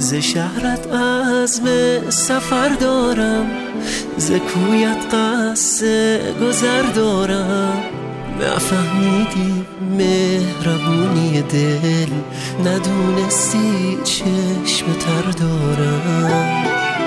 ز شهرت عزم سفر دارم، ز کویت قصد گذر دارم. نفهمیدی مهربونی دل، ندونستی چشم تر دارم.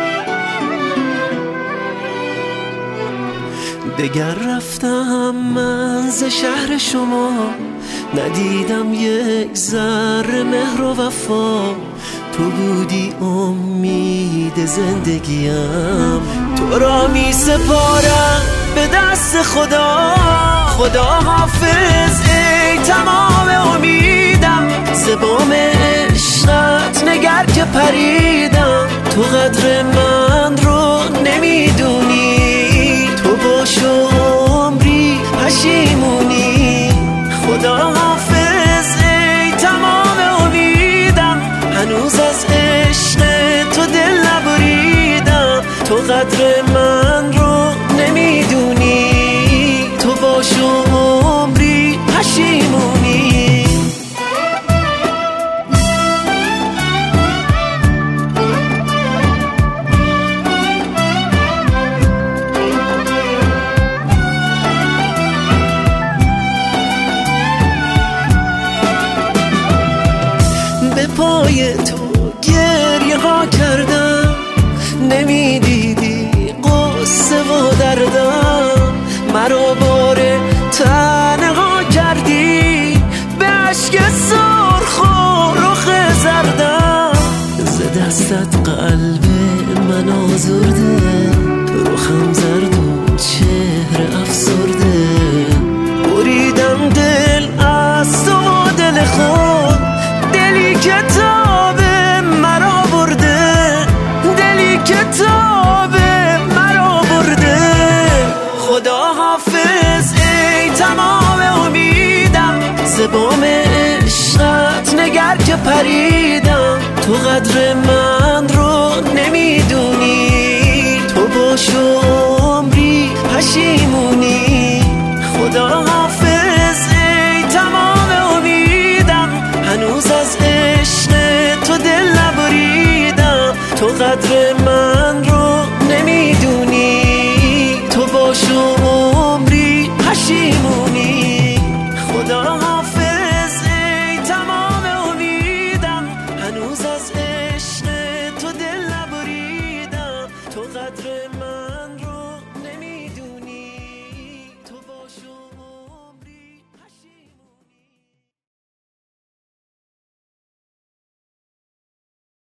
دگر رفتم من ز شهر شما، ندیدم یک ذره مهر و وفا. تو بودی امید زندگیم، تو را می سپارم به دست خدا. خدا حافظ ای تمام امیدم، ز بام عشقت نگر که پریدم. تو قدر من رو نمیدونی، تو باش و عمری پشیمونی. خدا حافظ ای تمام امیدم، هنوز از عشق تو دل نبریدم. تو قدر من رو نمیدونی، تو باش و عمری پشیمونی. به پای تو گریه ها کردم، نمیدیدی قصه و دردم. مرا بار تنها کردی، به عشق سرخ و رخ زردم. ز دستت قلب من آزرده، رخم زرد و چهره افسرده. بریدم دل از تو و دل خود، دلی که تاب مرا برده، دلی که تاب مرا برده. خدا حافظ ای تمام امیدم، ز بام عشقت نگر که پریدم. تو قدر من رو نمیدونی، تو باش و عمری پشیمونی. خدا حافظ ای تمام امیدم، هنوز از عشق تو دل نبریدم. تو قدر